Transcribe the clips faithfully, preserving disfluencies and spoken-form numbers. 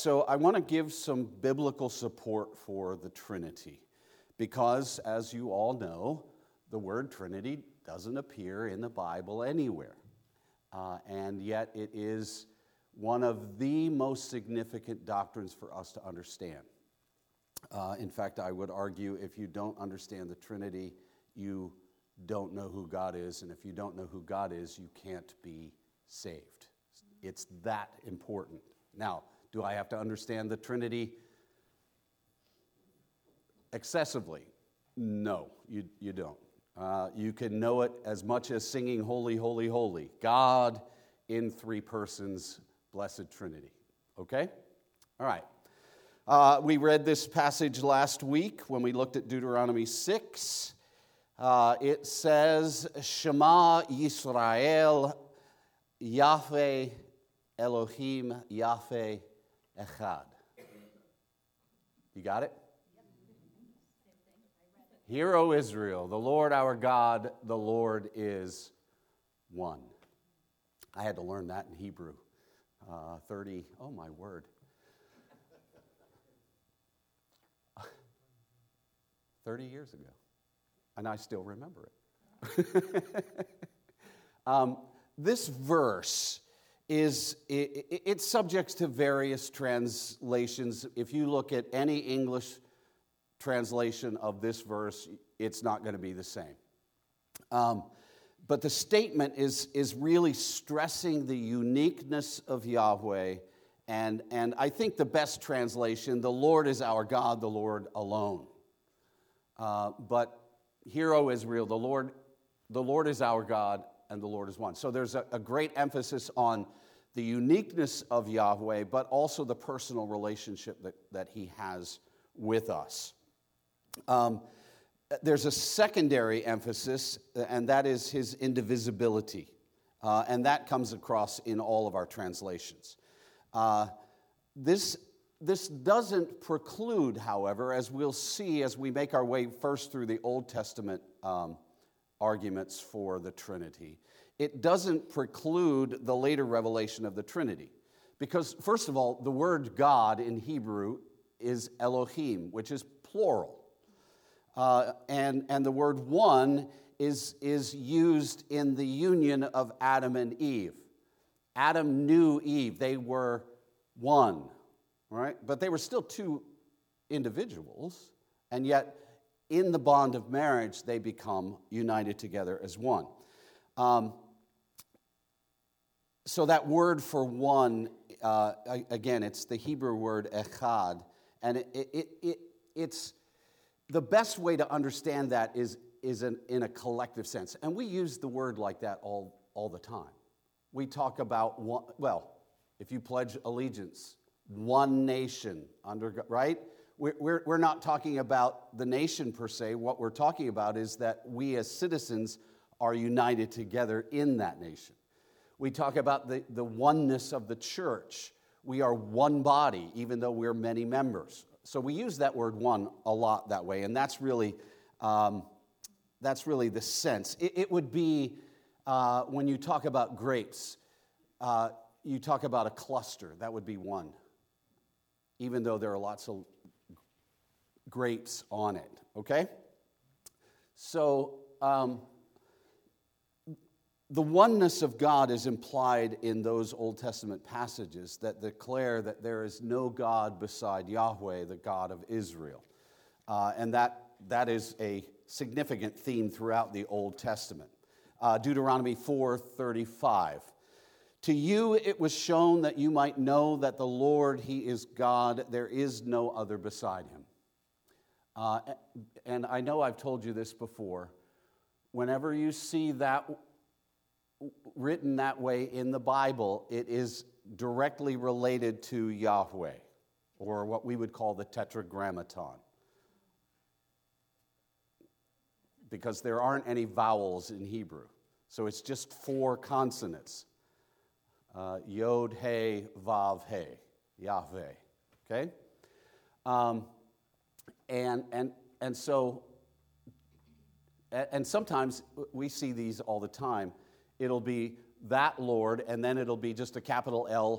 so I want to give some biblical support for the Trinity because, as you all know, the word Trinity doesn't appear in the Bible anywhere. Uh, and yet it is one of the most significant doctrines for us to understand. Uh, in fact, I would argue if you don't understand the Trinity, you don't know who God is, and if you don't know who God is, you can't be saved. It's that important. Now, do I have to understand the Trinity excessively? No, you, you don't. Uh, you can know it as much as singing Holy, Holy, Holy. God in three persons, blessed Trinity. Okay? All right. Uh, we read this passage last week when we looked at Deuteronomy six. Uh, it says, Shema Yisrael, Yahweh Elohim, Yahweh Echad. You got it? Hear, O Israel, the Lord our God, the Lord is one. I had to learn that in Hebrew. Uh, thirty, oh my word. thirty years ago. And I still remember it. um, this verse is, it, it, it's subject to various translations. If you look at any English translation of this verse, it's not going to be the same. Um, but the statement is, is really stressing the uniqueness of Yahweh, and, and I think the best translation, the Lord is our God, the Lord alone. Uh, but hear, O Israel, the Lord, the Lord is our God, and the Lord is one. So there's a, a great emphasis on the uniqueness of Yahweh, but also the personal relationship that, that he has with us. Um, there's a secondary emphasis, and that is his indivisibility. Uh, and that comes across in all of our translations. Uh, this, this doesn't preclude, however, as we'll see as we make our way first through the Old Testament um, arguments for the Trinity, it doesn't preclude the later revelation of the Trinity. Because, first of all, the word God in Hebrew is Elohim, which is plural. Uh, and, and the word one is, is used in the union of Adam and Eve. Adam knew Eve. They were one, right? But they were still two individuals, and yet in the bond of marriage, they become united together as one. Um, so that word for one, uh, again, it's the Hebrew word echad, and it, it, it, it's... The best way to understand that is, is an, in a collective sense. And we use the word like that all, all the time. We talk about, one, well, if you pledge allegiance, one nation, under right? We're, we're, we're not talking about the nation per se. What we're talking about is that we as citizens are united together in that nation. We talk about the, the oneness of the church. We are one body, even though we're many members. So we use that word one a lot that way, and that's really, um, that's really the sense. It, it would be, uh, when you talk about grapes, uh, you talk about a cluster. That would be one, even though there are lots of grapes on it, okay? So um, the oneness of God is implied in those Old Testament passages that declare that there is no God beside Yahweh, the God of Israel. Uh, and that, that is a significant theme throughout the Old Testament. Uh, Deuteronomy four thirty-five. To you it was shown that you might know that the Lord, he is God. There is no other beside him. Uh, and I know I've told you this before. Whenever you see that written that way in the Bible, it is directly related to Yahweh, or what we would call the Tetragrammaton. Because there aren't any vowels in Hebrew. So it's just four consonants. Uh, Yod, He, Vav, He. Yahweh. Okay? Um, and, and, and so, and sometimes we see these all the time. It'll be that Lord, and then it'll be just a capital L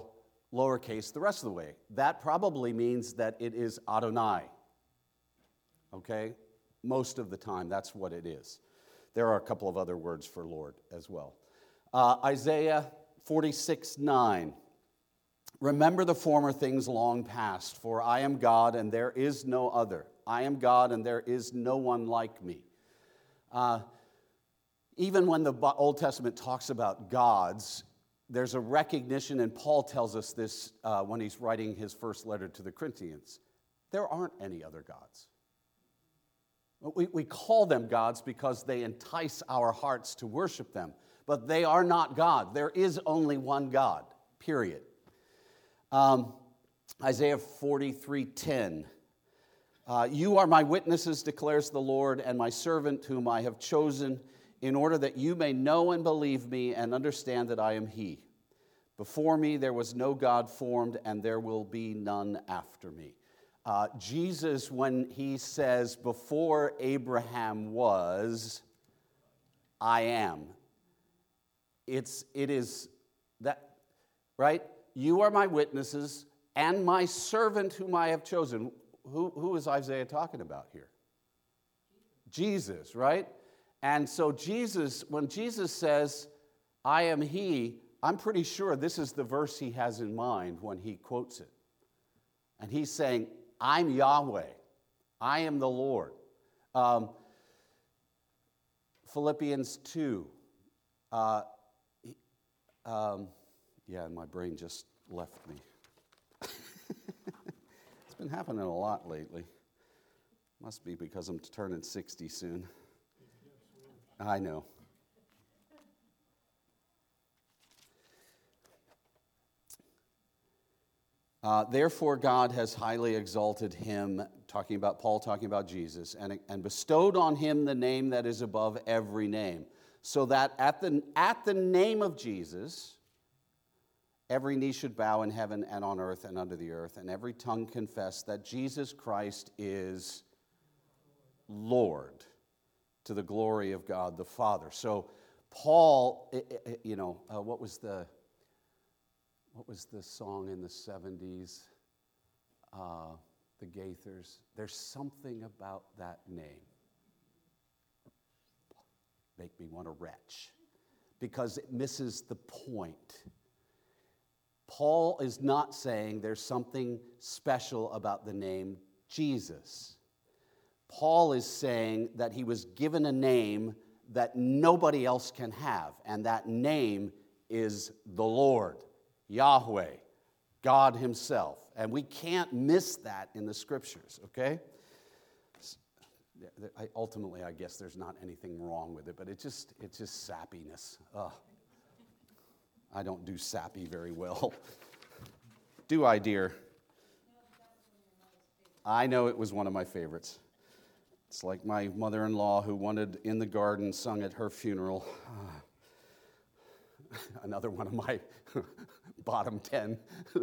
lowercase the rest of the way. That probably means that it is Adonai. Okay? Most of the time, that's what it is. There are a couple of other words for Lord as well. Uh, Isaiah forty-six nine. Remember the former things long past, for I am God and there is no other. I am God and there is no one like me. Uh, even when the Old Testament talks about gods, there's a recognition, and Paul tells us this uh, when he's writing his first letter to the Corinthians. There aren't any other gods. We, we call them gods because they entice our hearts to worship them, but they are not God. There is only one God, period. Um, Isaiah forty-three ten. Uh, you are my witnesses, declares the Lord, and my servant whom I have chosen, in order that you may know and believe me and understand that I am he. Before me there was no God formed, and there will be none after me. Uh, Jesus, when he says, before Abraham was, I am. It's, it is that, right? You are my witnesses and my servant whom I have chosen. Who, who is Isaiah talking about here? Jesus, right? And so Jesus, when Jesus says, I am he, I'm pretty sure this is the verse he has in mind when he quotes it. And he's saying, I'm Yahweh. I am the Lord. Um, Philippians two. Uh, um, yeah, my brain just left me. It's been happening a lot lately. Must be because I'm turning sixty soon. I know. Uh, Therefore God has highly exalted him, talking about Paul, talking about Jesus, and, and bestowed on him the name that is above every name, so that at the, at the name of Jesus, every knee should bow in heaven and on earth and under the earth, and every tongue confess that Jesus Christ is Lord, to the glory of God the Father. So Paul, you know, uh, what was the... What was the song in the seventies? Uh, the Gaithers. There's something about that name. Make me want to retch. Because it misses the point. Paul is not saying there's something special about the name Jesus. Paul is saying that he was given a name that nobody else can have. And that name is the Lord. Yahweh, God himself. And we can't miss that in the scriptures, okay? I, ultimately, I guess there's not anything wrong with it, but it just, it's just sappiness. Ugh. I don't do sappy very well. Do I, dear? I know it was one of my favorites. It's like my mother-in-law who wanted In the Garden sung at her funeral. Another one of my bottom ten.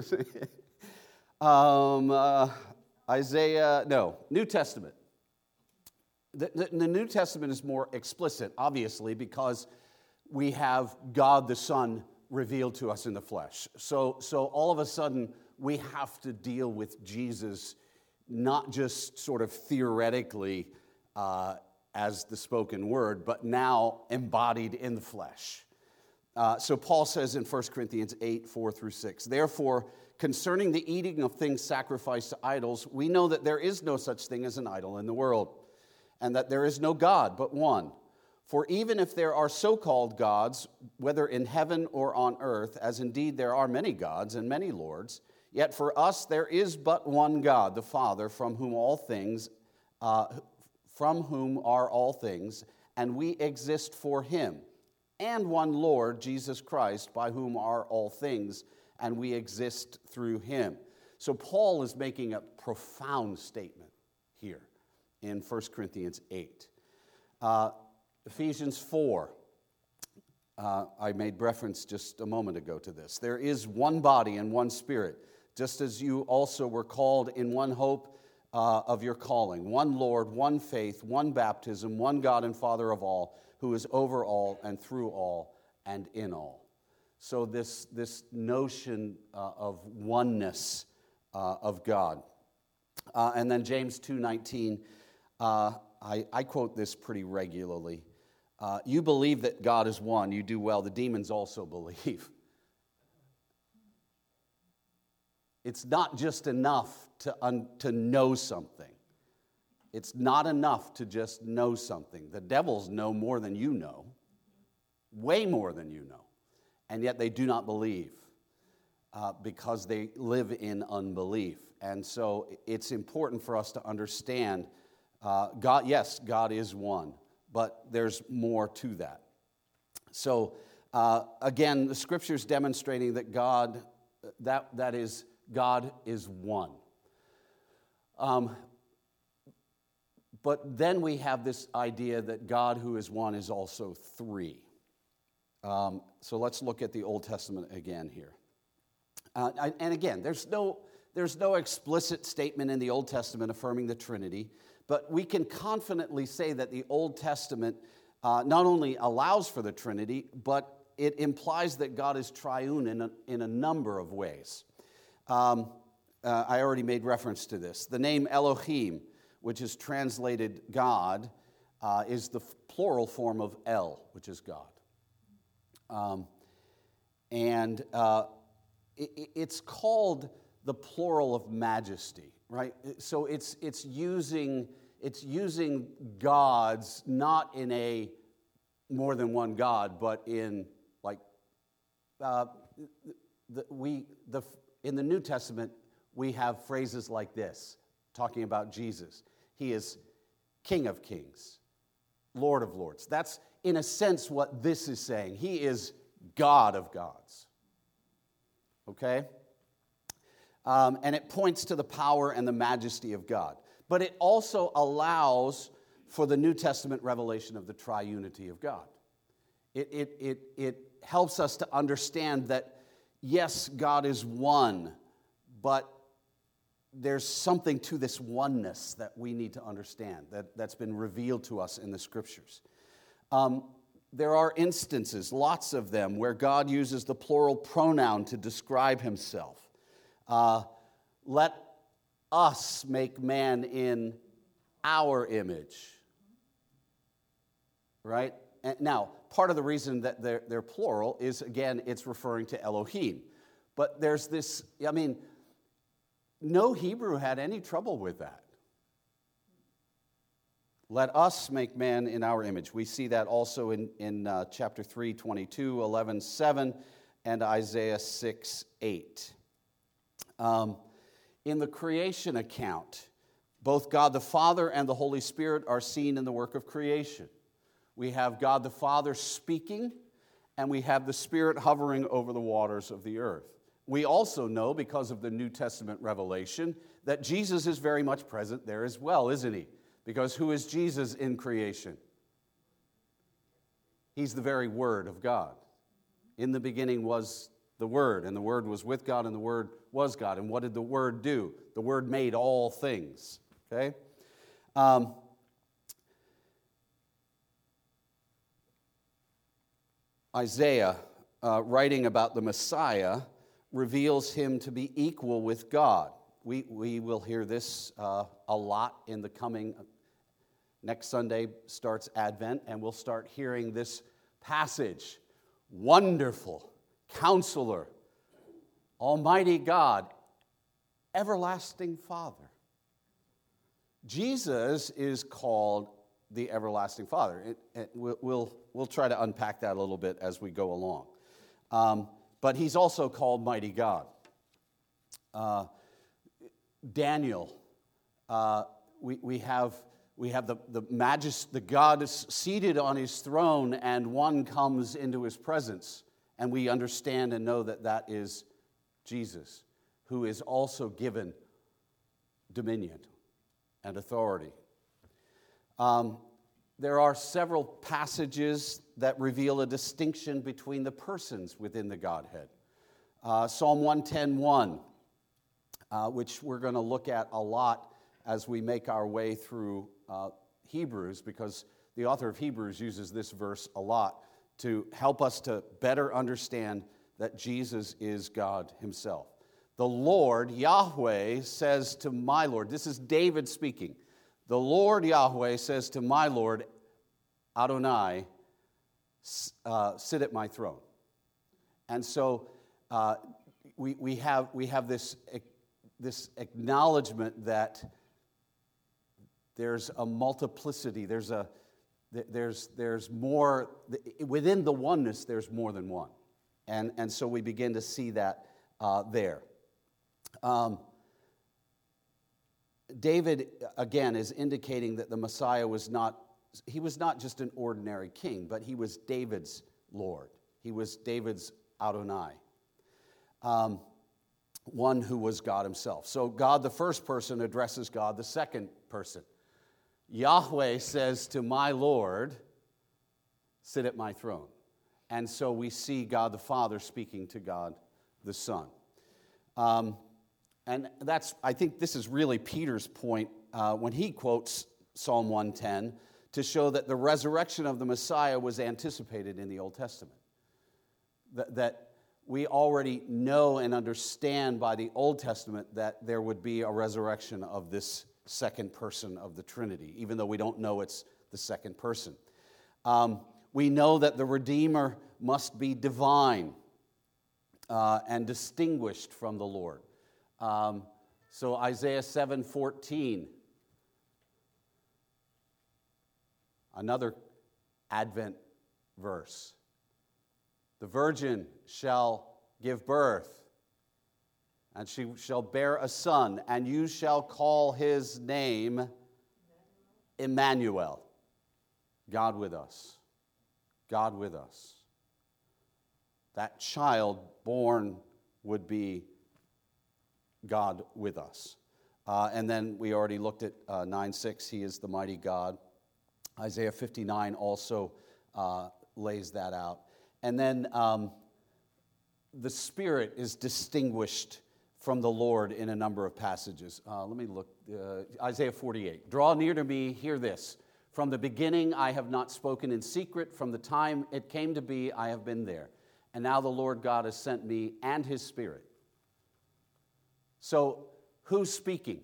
um, uh, Isaiah, no, New Testament. The, the, the New Testament is more explicit, obviously, because we have God the Son revealed to us in the flesh. So, so all of a sudden, we have to deal with Jesus not just sort of theoretically uh, as the spoken word, but now embodied in the flesh. Uh, so Paul says in First Corinthians eight, four through six, therefore, concerning the eating of things sacrificed to idols, we know that there is no such thing as an idol in the world, and that there is no God but one. For even if there are so-called gods, whether in heaven or on earth, as indeed there are many gods and many lords, yet for us there is but one God, the Father, from whom all things, uh, from whom are all things, and we exist for him. And one Lord, Jesus Christ, by whom are all things, and we exist through him. So Paul is making a profound statement here in First Corinthians eight. Uh, Ephesians four, uh, I made reference just a moment ago to this. There is one body and one spirit, just as you also were called in one hope uh, of your calling. One Lord, one faith, one baptism, one God and Father of all, who is over all and through all and in all. So this, this notion uh, of oneness uh, of God. Uh, and then James two nineteen, uh, I, I quote this pretty regularly. Uh, you believe that God is one, you do well. The demons also believe. It's not just enough to, un, to know something. It's not enough to just know something. The devils know more than you know, way more than you know, and yet they do not believe uh, because they live in unbelief. And so it's important for us to understand uh, God, yes, God is one, but there's more to that. So uh, again, the Scripture's demonstrating that God, that, that is, God is one. Um, but then we have this idea that God who is one is also three. Um, so let's look at the Old Testament again here. Uh, and again, there's no, there's no explicit statement in the Old Testament affirming the Trinity, but we can confidently say that the Old Testament uh, not only allows for the Trinity, but it implies that God is triune in a, in a number of ways. Um, uh, I already made reference to this. The name Elohim, which is translated God, uh, is the f- plural form of El, which is God. Um, and uh, it, it's called the plural of majesty, right? So it's it's using it's using gods not in a more than one God, but in like uh, the, we the in the New Testament we have phrases like this talking about Jesus. He is King of Kings, Lord of Lords. That's in a sense what this is saying. He is God of gods. Okay? Um, and it points to the power and the majesty of God. But it also allows for the New Testament revelation of the triunity of God. It, it, it, it helps us to understand that, yes, God is one, but there's something to this oneness that we need to understand, that, that's been revealed to us in the Scriptures. Um, there are instances, lots of them, where God uses the plural pronoun to describe himself. Uh, let us make man in our image. Right? And now, part of the reason that they're, they're plural is, again, it's referring to Elohim. But there's this, I mean, no Hebrew had any trouble with that. Let us make man in our image. We see that also in, in uh, chapter three, twenty-two, eleven, seven, and Isaiah six, eight. Um, in the creation account, both God the Father and the Holy Spirit are seen in the work of creation. We have God the Father speaking, and we have the Spirit hovering over the waters of the earth. We also know, because of the New Testament revelation, that Jesus is very much present there as well, isn't he? Because who is Jesus in creation? He's the very Word of God. In the beginning was the Word, and the Word was with God, and the Word was God. And what did the Word do? The Word made all things. Okay? Um, Isaiah, uh, writing about the Messiah, reveals him to be equal with God. We, we will hear this uh, a lot in the coming. Next Sunday starts Advent, and we'll start hearing this passage. Wonderful Counselor, Almighty God, Everlasting Father. Jesus is called the Everlasting Father. It, it, we'll, we'll, we'll try to unpack that a little bit as we go along. Um, but he's also called Mighty God. Uh, Daniel, uh, we, we have, we have the, the majest, the God is seated on his throne, and one comes into his presence. And we understand and know that that is Jesus, who is also given dominion and authority. Um, there are several passages that reveal a distinction between the persons within the Godhead. Uh, Psalm one ten one, uh, which we're going to look at a lot as we make our way through uh, Hebrews, because the author of Hebrews uses this verse a lot to help us to better understand that Jesus is God himself. The Lord, Yahweh, says to my Lord, this is David speaking. The Lord Yahweh says to my Lord, Adonai, uh, sit at my throne. And so uh, we, we have, we have this, this acknowledgement that there's a multiplicity, there's, a, there's, there's more, within the oneness, there's more than one. And, and so we begin to see that uh, there. Um, David, again, is indicating that the Messiah was not, he was not just an ordinary king, but he was David's Lord. He was David's Adonai, um, one who was God himself. So God, the first person, addresses God, the second person. Yahweh says to my Lord, sit at my throne. And so we see God the Father speaking to God the Son. Um, and that's, I think this is really Peter's point uh, when he quotes Psalm one ten to show that the resurrection of the Messiah was anticipated in the Old Testament. That, that we already know and understand by the Old Testament that there would be a resurrection of this second person of the Trinity, even though we don't know it's the second person. Um, we know that the Redeemer must be divine uh, and distinguished from the Lord. Um, so Isaiah seven fourteen, another Advent verse. The virgin shall give birth, and she shall bear a son, and you shall call his name Emmanuel, God with us. God with us. That child born would be God with us. Uh, and then we already looked at uh, nine six, he is the mighty God. Isaiah fifty-nine also uh, lays that out. And then um, the Spirit is distinguished from the Lord in a number of passages. Uh, let me look. Uh, Isaiah forty-eight. Draw near to me, hear this. From the beginning I have not spoken in secret. From the time it came to be, I have been there. And now the Lord God has sent me and his Spirit. So who's speaking?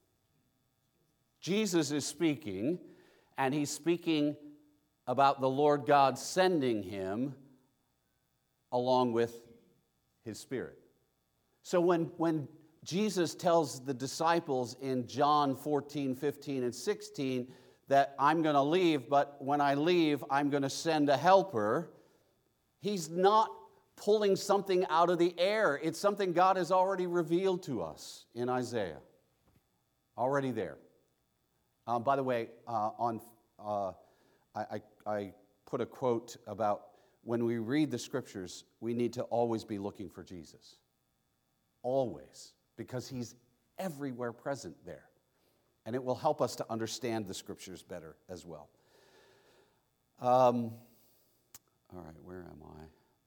Jesus is speaking, and he's speaking about the Lord God sending him along with his Spirit. So when, when Jesus tells the disciples in John fourteen, fifteen, and sixteen that I'm going to leave, but when I leave, I'm going to send a helper, he's not pulling something out of the air. It's something God has already revealed to us in Isaiah. Already there. Um, by the way, uh, on uh, I, I, I put a quote about when we read the Scriptures, we need to always be looking for Jesus. Always. Because he's everywhere present there. And it will help us to understand the Scriptures better as well. Um, all right, where am I?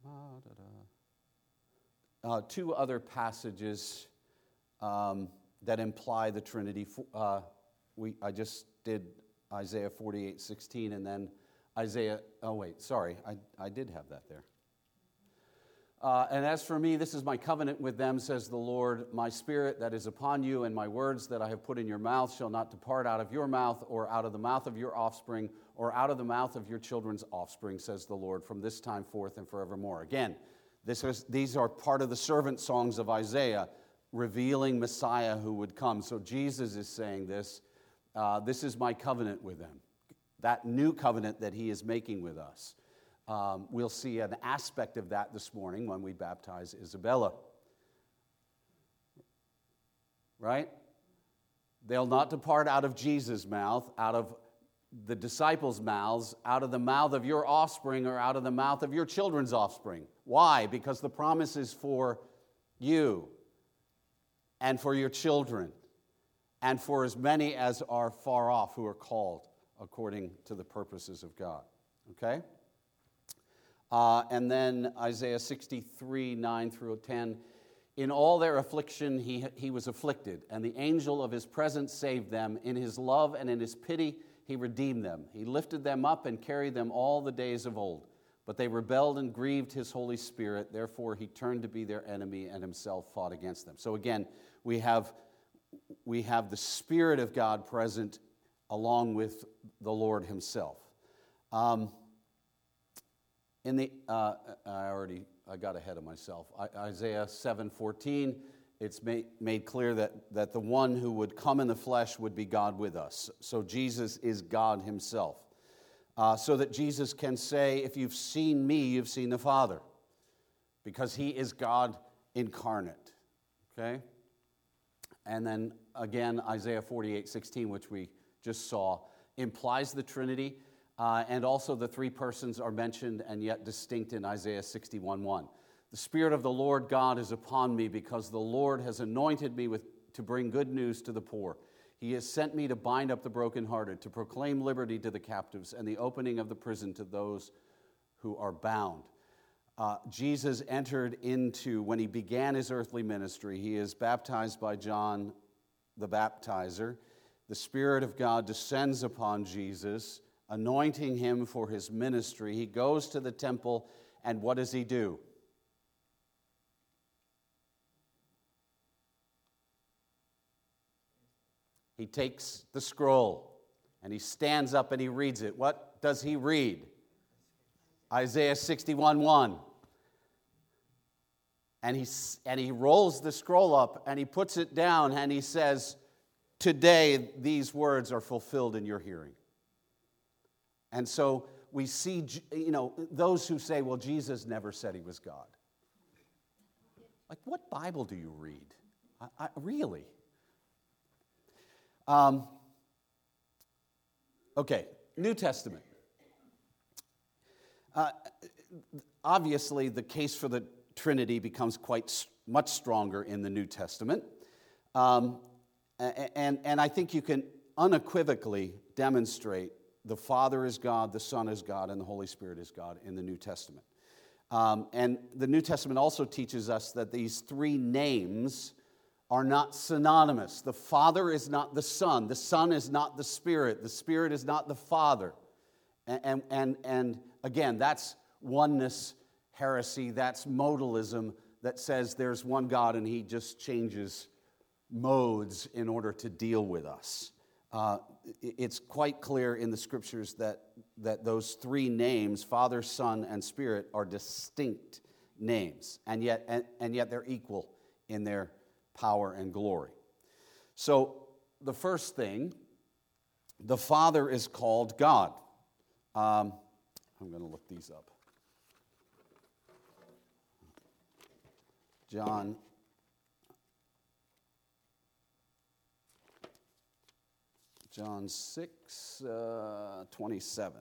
Uh, two other passages um, that imply the Trinity. Uh, we I just did Isaiah forty-eight sixteen, and then Isaiah. Oh wait, sorry, I I did have that there. Uh, and as for me, this is my covenant with them, says the Lord. My spirit that is upon you, and my words that I have put in your mouth shall not depart out of your mouth, or out of the mouth of your offspring, or out of the mouth of your children's offspring, says the Lord, from this time forth and forevermore. Again, this is, these are part of the servant songs of Isaiah, revealing Messiah who would come. So Jesus is saying this, uh, this is my covenant with them, that new covenant that he is making with us. Um, we'll see an aspect of that this morning when we baptize Isabella. Right? They'll not depart out of Jesus' mouth, out of the disciples' mouths, out of the mouth of your offspring, or out of the mouth of your children's offspring. Why? Because the promise is for you and for your children and for as many as are far off who are called according to the purposes of God. Okay? Uh, and then Isaiah sixty-three, nine through ten. In all their affliction he, he was afflicted, and the angel of his presence saved them. In his love and in his pity he redeemed them. He lifted them up and carried them all the days of old. But they rebelled and grieved his Holy Spirit. Therefore, he turned to be their enemy and himself fought against them. So again, we have, we have the Spirit of God present along with the Lord himself. Um, in the, uh, I already, I got ahead of myself. I, Isaiah seven fourteen, it's made, made clear that, that the one who would come in the flesh would be God with us. So Jesus is God himself. Uh, so that Jesus can say, if you've seen me, you've seen the Father. Because he is God incarnate. Okay? And then again, Isaiah forty-eight sixteen, which we just saw, implies the Trinity. Uh, and also the three persons are mentioned and yet distinct in Isaiah sixty-one one. The Spirit of the Lord God is upon me because the Lord has anointed me with, to bring good news to the poor. He has sent me to bind up the brokenhearted, to proclaim liberty to the captives, and the opening of the prison to those who are bound. Uh, Jesus entered into, when he began his earthly ministry, he is baptized by John the Baptizer. The Spirit of God descends upon Jesus, anointing him for his ministry. He goes to the temple, and what does he do? He takes the scroll and he stands up and he reads it. What does he read? Isaiah sixty-one one. And he, and he rolls the scroll up and he puts it down and he says, today these words are fulfilled in your hearing. And so we see, you know, those who say, well, Jesus never said he was God. Like, what Bible do you read? I, I, really? Um, okay, New Testament. Uh, obviously, the case for the Trinity becomes quite much stronger in the New Testament. Um, and, and I think you can unequivocally demonstrate the Father is God, the Son is God, and the Holy Spirit is God in the New Testament. Um, and the New Testament also teaches us that these three names are not synonymous. The Father is not the Son. The Son is not the Spirit. The Spirit is not the Father. And, and, and, and again, that's oneness heresy. That's modalism that says there's one God and he just changes modes in order to deal with us. Uh, it's quite clear in the Scriptures that, that those three names, Father, Son, and Spirit, are distinct names. And yet, and, and yet they're equal in their power and glory. So the first thing, the Father is called God. Um, I'm going to look these up. John John six, uh, twenty-seven.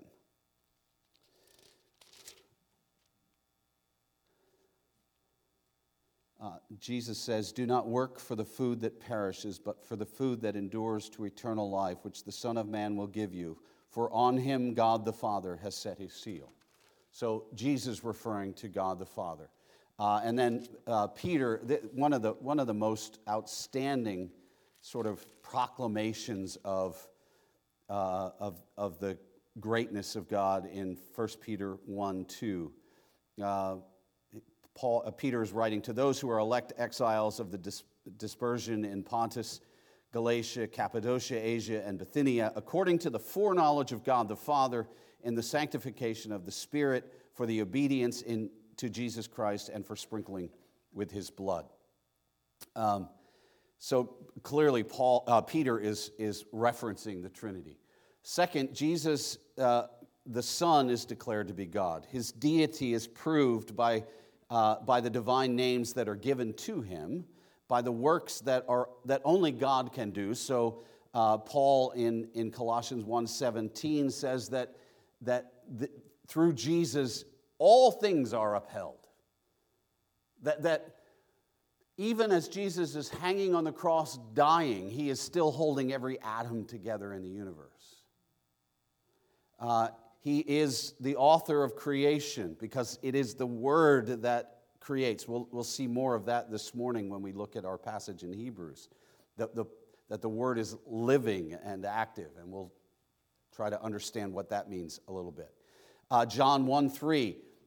Uh, Jesus says, do not work for the food that perishes, but for the food that endures to eternal life, which the Son of Man will give you. For on him God the Father has set his seal. So Jesus referring to God the Father. Uh, and then uh, Peter, th- one of the one of the most outstanding sort of proclamations of, uh, of, of the greatness of God in First Peter one two. Uh, Paul, uh, Peter is writing to those who are elect exiles of the dis- dispersion in Pontus, Galatia, Cappadocia, Asia, and Bithynia, according to the foreknowledge of God the Father in the sanctification of the Spirit, for the obedience in, to Jesus Christ and for sprinkling with his blood. Um, so clearly, Paul, uh, Peter is, is referencing the Trinity. Second, Jesus, uh, the Son, is declared to be God. His deity is proved by Uh, by the divine names that are given to him, by the works that are that only God can do. So uh, Paul in, in Colossians one seventeen says that, that the, through Jesus all things are upheld. That, that even as Jesus is hanging on the cross dying, he is still holding every atom together in the universe. Uh, He is the author of creation because it is the Word that creates. We'll, we'll see more of that this morning when we look at our passage in Hebrews, that the, that the Word is living and active, and we'll try to understand what that means a little bit. Uh, John one three,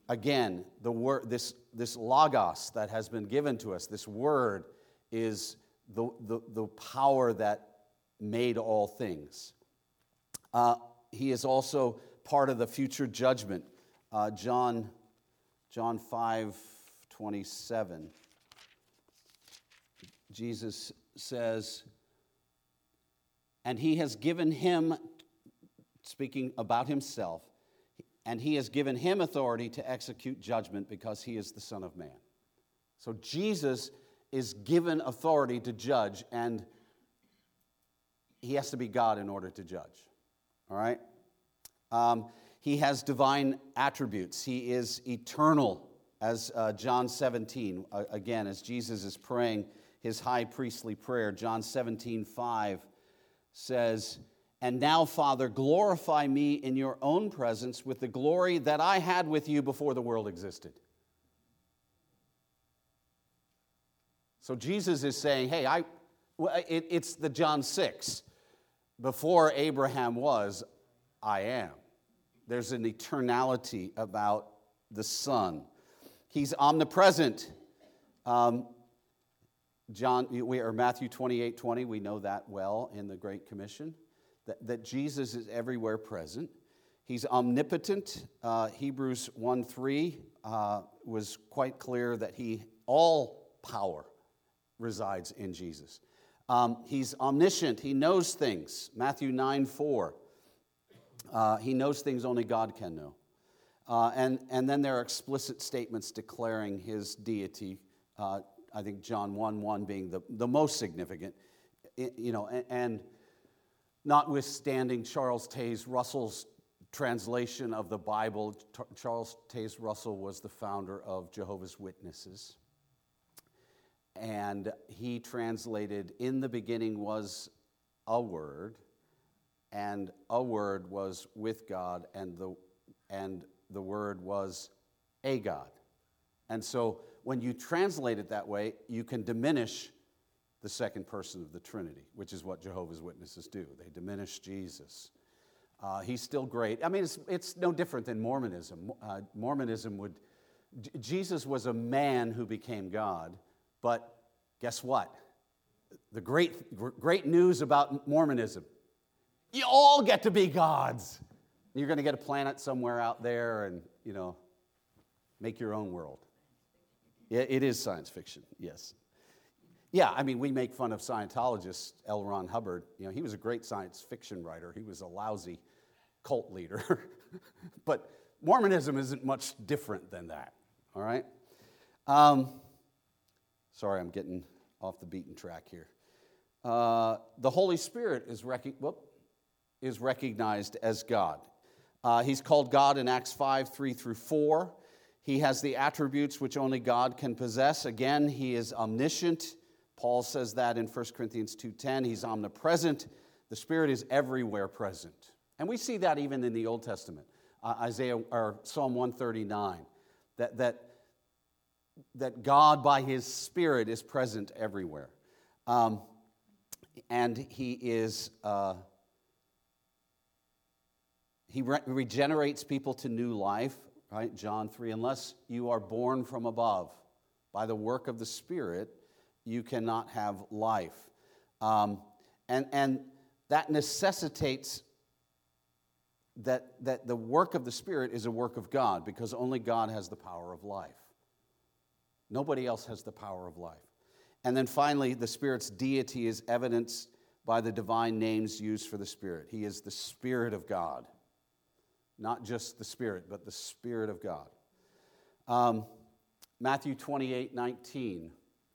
again, the word, this, this logos that has been given to us, this word is the, the, the power that made all things. Uh, he is also part of the future judgment. Uh, John, John five twenty-seven. Jesus says, and he has given him, speaking about himself, and he has given him authority to execute judgment because he is the Son of Man. So Jesus is given authority to judge, and he has to be God in order to judge. All right? Um, he has divine attributes. He is eternal, as uh, John seventeen, uh, again, as Jesus is praying his high priestly prayer. John seventeen five says, and now, Father, glorify me in your own presence with the glory that I had with you before the world existed. So Jesus is saying, hey, I, it, it's the John six. Before Abraham was, I am. There's an eternality about the Son. He's omnipresent. Um, John, we or Matthew twenty-eight twenty, we know that well in the Great Commission, that, that Jesus is everywhere present. He's omnipotent. Uh, Hebrews one three uh, was quite clear that he all power resides in Jesus. Um, he's omniscient. He knows things. Matthew nine four. Uh, he knows things only God can know. Uh, and, and then there are explicit statements declaring his deity. Uh, I think John one one being the, the most significant. It, you know, and, and notwithstanding Charles Taze Russell's translation of the Bible, T- Charles Taze Russell was the founder of Jehovah's Witnesses. And he translated, in the beginning was a word, and a word was with God, and the, and the word was a God. And so when you translate it that way, you can diminish the second person of the Trinity, which is what Jehovah's Witnesses do. They diminish Jesus. Uh, he's still great. I mean, it's, it's no different than Mormonism. Uh, Mormonism would, J- Jesus was a man who became God. But guess what? The great, great news about Mormonism, you all get to be gods. You're going to get a planet somewhere out there and, you know, make your own world. Yeah, it is science fiction, yes. Yeah, I mean, we make fun of Scientologists. L. Ron Hubbard, you know, he was a great science fiction writer. He was a lousy cult leader. But Mormonism isn't much different than that, all right? Um... Sorry, I'm getting off the beaten track here. Uh, the Holy Spirit is, rec- whoop, is recognized as God. Uh, he's called God in Acts five, three through four. He has the attributes which only God can possess. Again, he is omniscient. Paul says that in First Corinthians two ten. He's omnipresent. The Spirit is everywhere present. And we see that even in the Old Testament. Uh, Isaiah or Psalm one thirty-nine. That, that that God, by his Spirit, is present everywhere. Um, and he is, uh, he re- regenerates people to new life, right? John three, unless you are born from above by the work of the Spirit, you cannot have life. Um, and, and that necessitates that, that the work of the Spirit is a work of God, because only God has the power of life. Nobody else has the power of life. And then finally, the Spirit's deity is evidenced by the divine names used for the Spirit. He is the Spirit of God. Not just the Spirit, but the Spirit of God. Um, Matthew twenty-eight nineteen.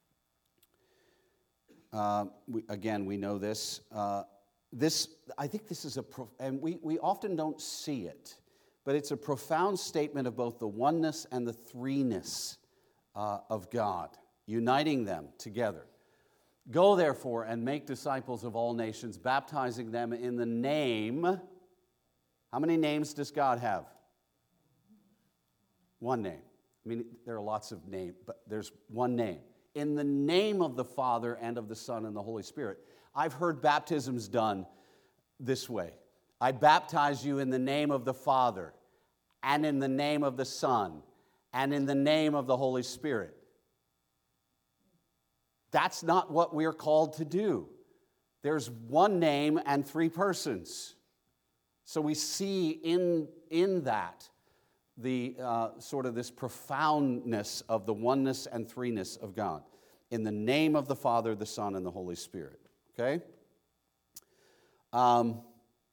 Uh, we, again, we know this. Uh, this, I think this is a, pro- and we, we often don't see it, but it's a profound statement of both the oneness and the threeness Uh, of God, uniting them together. Go, therefore, and make disciples of all nations, baptizing them in the name. How many names does God have? One name. I mean, there are lots of names, but there's one name. In the name of the Father and of the Son and the Holy Spirit. I've heard baptisms done this way. I baptize you in the name of the Father and in the name of the Son and in the name of the Holy Spirit. That's not what we're called to do. There's one name and three persons. So we see in, in that the uh, sort of this profoundness of the oneness and threeness of God. In the name of the Father, the Son, and the Holy Spirit. Okay? Um,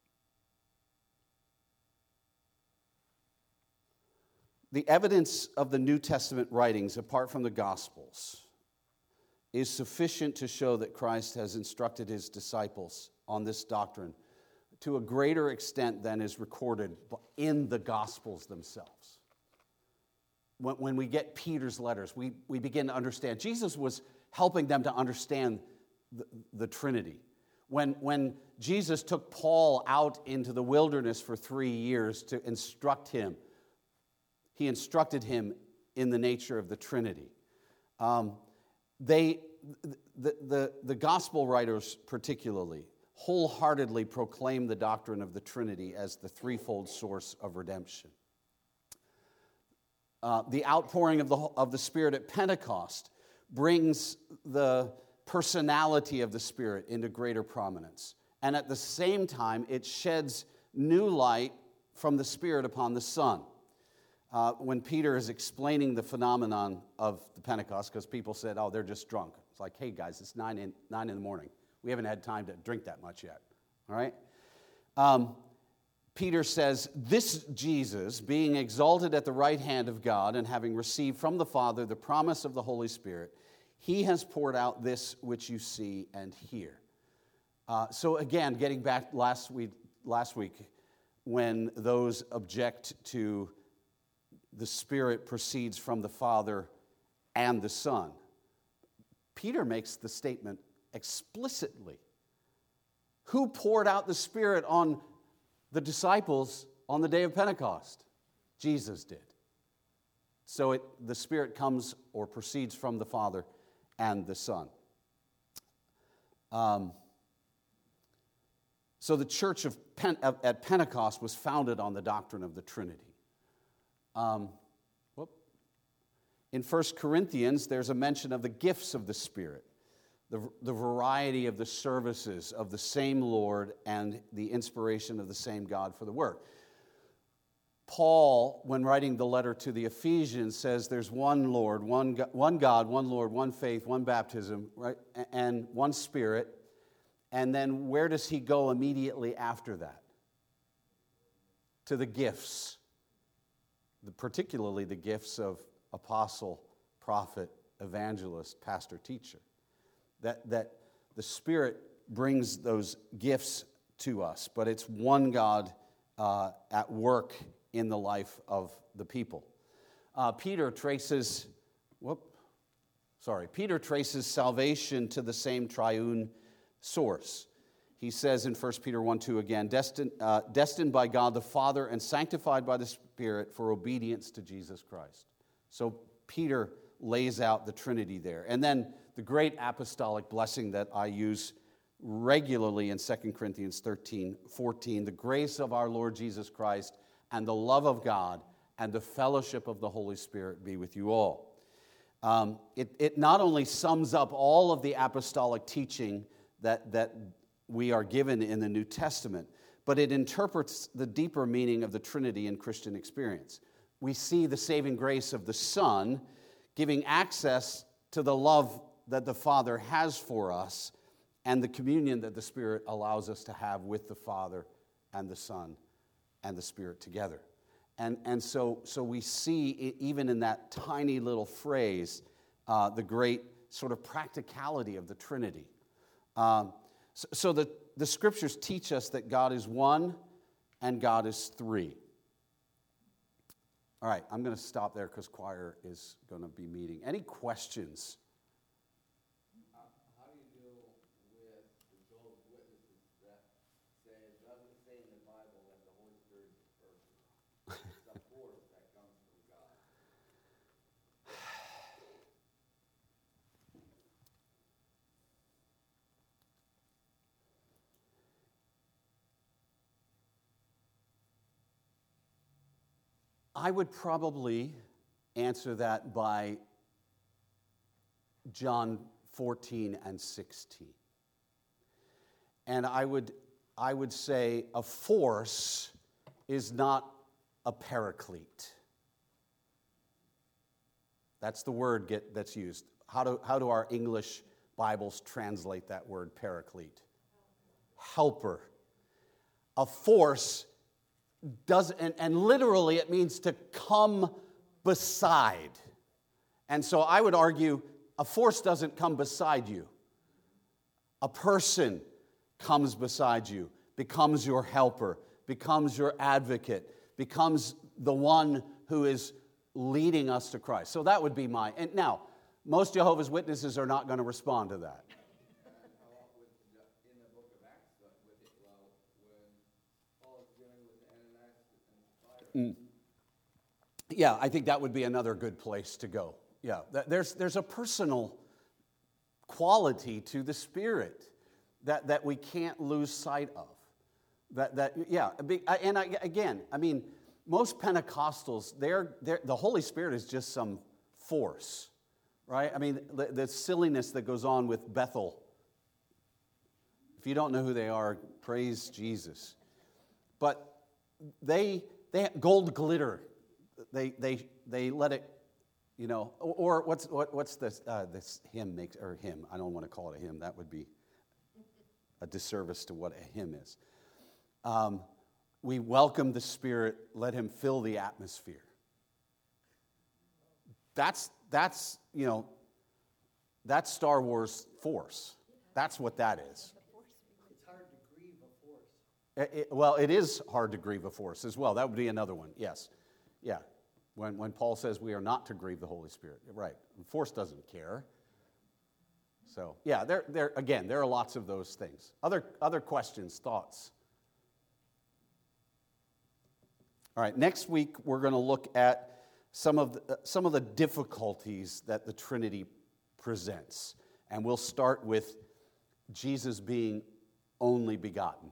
the evidence of the New Testament writings, apart from the Gospels, is sufficient to show that Christ has instructed his disciples on this doctrine to a greater extent than is recorded in the Gospels themselves. When, when we get Peter's letters, we, we begin to understand. Jesus was helping them to understand the, the Trinity. When, when Jesus took Paul out into the wilderness for three years to instruct him, he instructed him in the nature of the Trinity. Um, they, the, the, the gospel writers particularly, wholeheartedly proclaim the doctrine of the Trinity as the threefold source of redemption. Uh, the outpouring of the, of the Spirit at Pentecost brings the personality of the Spirit into greater prominence. And at the same time, it sheds new light from the Spirit upon the Son. Uh, when Peter is explaining the phenomenon of the Pentecost, because people said, oh, they're just drunk. It's like, hey, guys, it's nine in, nine in the morning. We haven't had time to drink that much yet, all right? Um, Peter says, this Jesus, being exalted at the right hand of God and having received from the Father the promise of the Holy Spirit, he has poured out this which you see and hear. Uh, so again, getting back last week, last week, when those object to the Spirit proceeds from the Father and the Son, Peter makes the statement explicitly. Who poured out the Spirit on the disciples on the day of Pentecost? Jesus did. So it, the Spirit comes or proceeds from the Father and the Son. Um, so the church of Pen, at Pentecost was founded on the doctrine of the Trinity. Um, whoop. In First Corinthians, there's a mention of the gifts of the Spirit. The, the variety of the services of the same Lord and the inspiration of the same God for the work. Paul, when writing the letter to the Ephesians, says there's one Lord, one God, one God, one Lord, one faith, one baptism, right, and one Spirit. And then where does he go immediately after that? To the gifts, the, particularly the gifts of apostle, prophet, evangelist, pastor, teacher. That, that the Spirit brings those gifts to us, but it's one God uh, at work in the life of the people. Uh, Peter traces, whoop, sorry, Peter traces salvation to the same triune source. He says in First Peter one two again, destined, uh, destined by God the Father and sanctified by the Spirit for obedience to Jesus Christ. So Peter lays out the Trinity there. And then the great apostolic blessing that I use regularly in Second Corinthians thirteen fourteen, the grace of our Lord Jesus Christ and the love of God and the fellowship of the Holy Spirit be with you all. Um, it, it not only sums up all of the apostolic teaching that, that we are given in the New Testament, but it interprets the deeper meaning of the Trinity in Christian experience. We see the saving grace of the Son giving access to the love that the Father has for us and the communion that the Spirit allows us to have with the Father and the Son and the Spirit together. And, and so, so we see, even in that tiny little phrase, uh, the great sort of practicality of the Trinity. Um, so so the, the Scriptures teach us that God is one and God is three. All right, I'm going to stop there because choir is going to be meeting. Any questions? How do you deal with the Jehovah's Witnesses that say it doesn't say in the Bible that the Holy Spirit is a person? It's a force that comes from God. I would probably answer that by John fourteen and sixteen. And I would, I would say a force is not a paraclete. That's the word get, that's used. How do, how do our English Bibles translate that word paraclete? Helper. A force does, and, and literally it means to come beside. And so I would argue a force doesn't come beside you. A person comes beside you, becomes your helper, becomes your advocate, becomes the one who is leading us to Christ. So that would be my, and now, most Jehovah's Witnesses are not going to respond to that. In the book of Acts, with it, well, when Paul is dealing with Ananias and Sapphira. Mm. Yeah, I think that would be another good place to go. Yeah, there's there's a personal quality to the Spirit that, that we can't lose sight of. That that yeah, and I, again, I mean, most Pentecostals, they're, they're, the Holy Spirit is just some force, right? I mean, the, the silliness that goes on with Bethel. If you don't know who they are, praise Jesus. But they they gold glitter. They they they let it, you know. Or what's what, what's this uh, this hymn makes or hymn? I don't want to call it a hymn. That would be a disservice to what a hymn is. Um, we welcome the Spirit. Let Him fill the atmosphere. That's that's you know. That's Star Wars force. That's what that is. It's hard to grieve a force. It, it, well, it is hard to grieve a force as well. That would be another one, yes. Yeah, when, when Paul says we are not to grieve the Holy Spirit. Right, the force doesn't care. So, yeah, there, there again, there are lots of those things. Other, other questions, thoughts? All right, next week we're going to look at some of the, uh, some of the difficulties that the Trinity presents. And we'll start with Jesus being only begotten.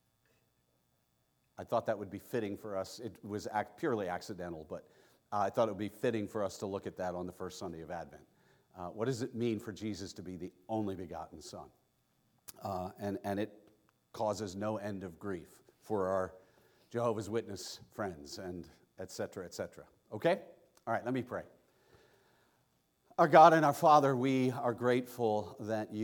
I thought that would be fitting for us. It was act, purely accidental, but uh, I thought it would be fitting for us to look at that on the first Sunday of Advent. Uh, what does it mean for Jesus to be the only begotten Son? Uh, and, and it causes no end of grief for our Jehovah's Witness friends, and et cetera, et cetera. Okay? All right, let me pray. Our God and our Father, we are grateful that you